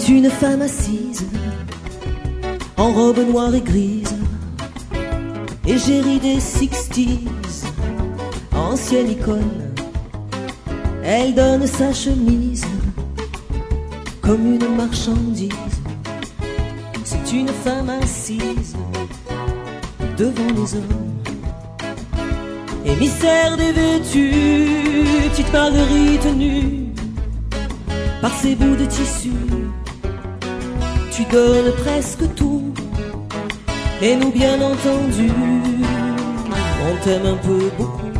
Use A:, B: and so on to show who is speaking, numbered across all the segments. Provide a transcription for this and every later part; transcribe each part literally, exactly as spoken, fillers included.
A: C'est une femme assise en robe noire et grise, égérie des sixties, ancienne icône. Elle donne sa chemise comme une marchandise. C'est une femme assise devant les hommes, émissaire dévêtue, petite Marguerite nue. Par ses bouts de tissu, tu donnes presque tout. Et nous, bien entendu, on t'aime un peu beaucoup.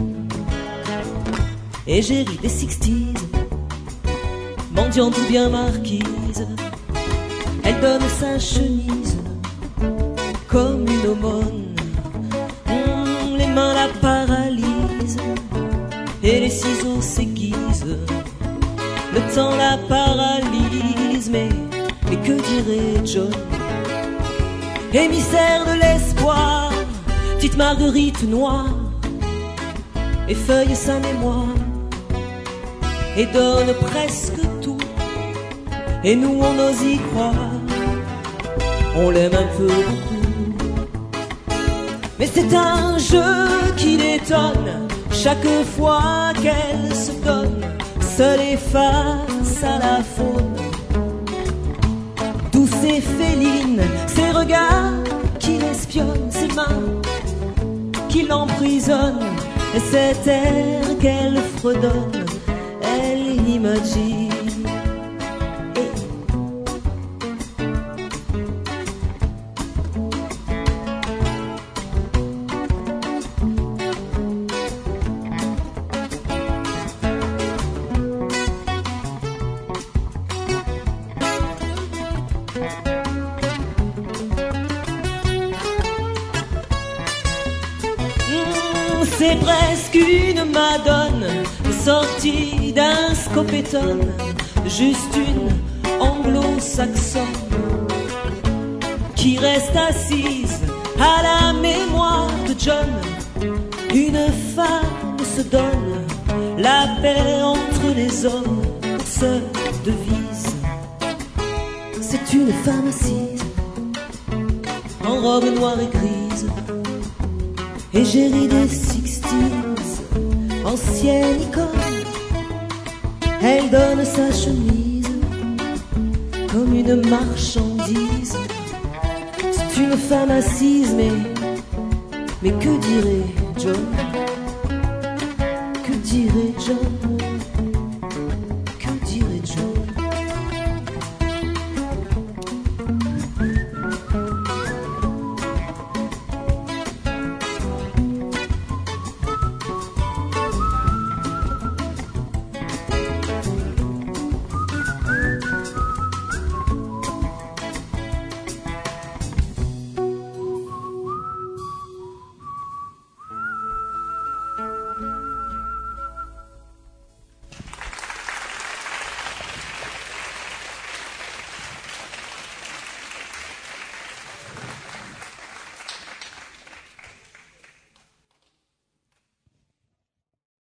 A: Égérie des sixties, mendiante ou bien marquise, elle donne sa chemise comme une aumône. Mmh, les mains la paralysent et les ciseaux s'aiguisent. Le temps la paralyse, mais, mais que dirait John? Émissaire de l'espoir, petite Marguerite noire, effeuille sa mémoire et donne presque tout. Et nous on ose y croire, on l'aime un peu beaucoup. Mais c'est un jeu qui détonne chaque fois qu'elle se donne, seule et face à la faune. Douce et féline, ses regards qui l'espionnent, ses mains qui l'emprisonnent, et cet air qu'elle fredonne, elle imagine. C'est presque une madone sortie d'un scopéton, juste une anglo-saxonne qui reste assise à la mémoire de John. Une femme se donne la paix entre les hommes pour seule devise. C'est une femme assise en robe noire et grise, égérie des sixties, ancienne icône. Elle donne sa chemise comme une marchandise. C'est une femme assise, mais, mais que dirait John? Que dirait John?